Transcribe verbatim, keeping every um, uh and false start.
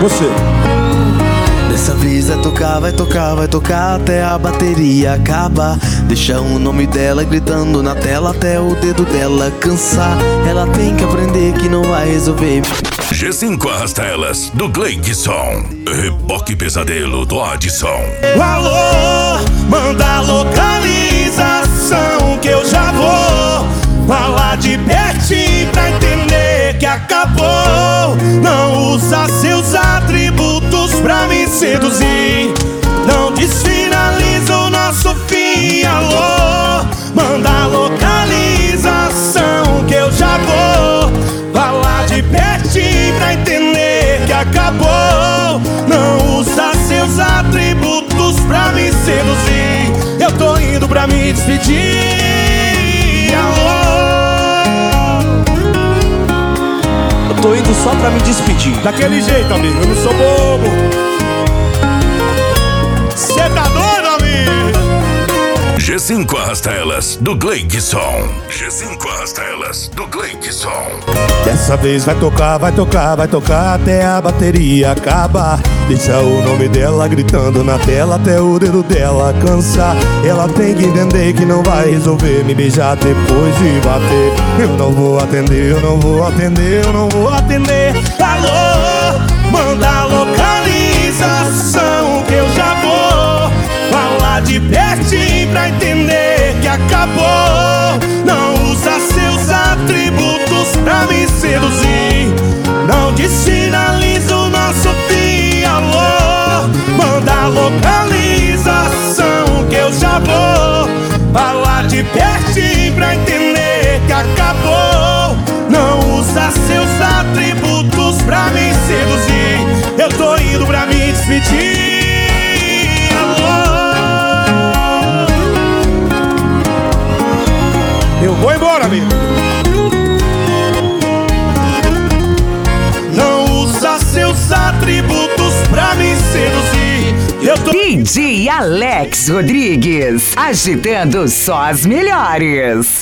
Você. Dessa vez vai tocar, vai tocar, vai tocar até a bateria acabar. Deixa o nome dela gritando na tela até o dedo dela cansar. Ela tem que aprender que não vai resolver. G cinco Arrasta Elas, do Gleidson. Reboque Pesadelo, do Adson. Alô, manda localização que eu já vou falar de pertinho pra entender que acabou. Não usa seus atributos pra me seduzir. Não desfinaliza o nosso fim. Alô, manda localização que eu já vou falar de pertinho pra entender que acabou. Não usa seus atributos pra me seduzir. Eu tô indo pra me despedir. Alô, Eu tô indo só pra me despedir. daquele jeito, amigo, eu não sou bobo. Cê tá doido, amigo? G cinco Arrasta Elas, do Gleidson. G cinco Arrasta Elas, do Gleidson. Dessa vez vai tocar, vai tocar, vai tocar até a bateria acabar. Deixa o nome dela gritando na tela até o dedo dela cansar. Ela tem que entender que não vai resolver me beijar depois de bater. Eu não vou atender, eu não vou atender, eu não vou atender. Alô, manda localização que eu já vou falar de pertinho pra entender que acabou. Não usa seus atributos pra me seduzir. Não desfinaliza o nosso fim. Alô, manda localização que eu já vou falar de pertinho pra entender que acabou. Não usa seus atributos pra me seduzir. Eu tô indo pra me despedir. Alô, eu vou embora, amigo. Não usa seus atributos pra me seduzir. Eu tô... D J Alex Rodrigues, agitando só as melhores.